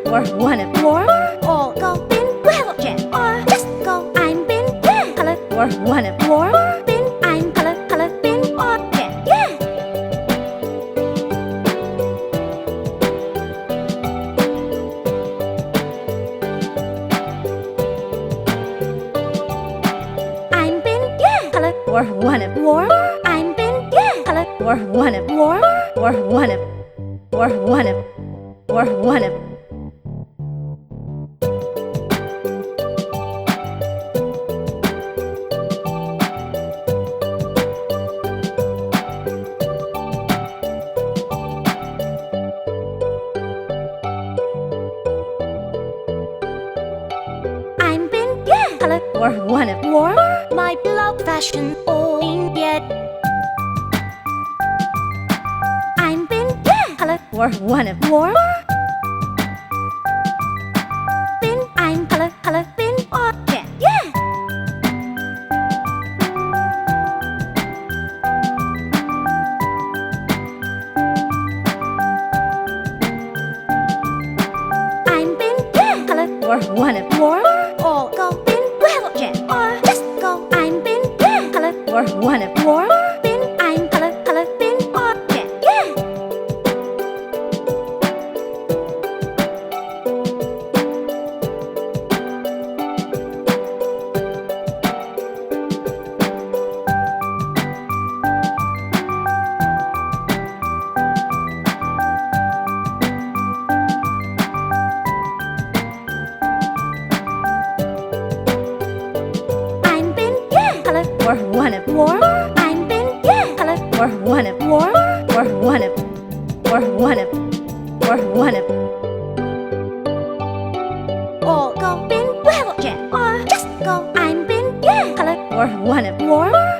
or one of war, or go bin well jet, or just go I'm bin yeah, color, or one of war, bin I'm color, bin or jet, yeah. I'm bin yeah, color, or one of war, I'm bin yeah, color, or one of war, or one of or one of or one of I'm bin yeah, color, or one of war, my blood fashion all in yet. I'm bin yeah, color, or one of war, bin I'm color, bin or jet, yeah. I'm bin yeah, color, or one of war, or go bin well jet, or just go I'm bin yeah, color, or one of war, bin I'm color, bin or jet, yeah. I'm bin yeah, color, or one of war, I'm bin yeah, color, or one of war, or one of or one of or one of or go bin well jet, or just go I'm bin yeah, color, or one of war,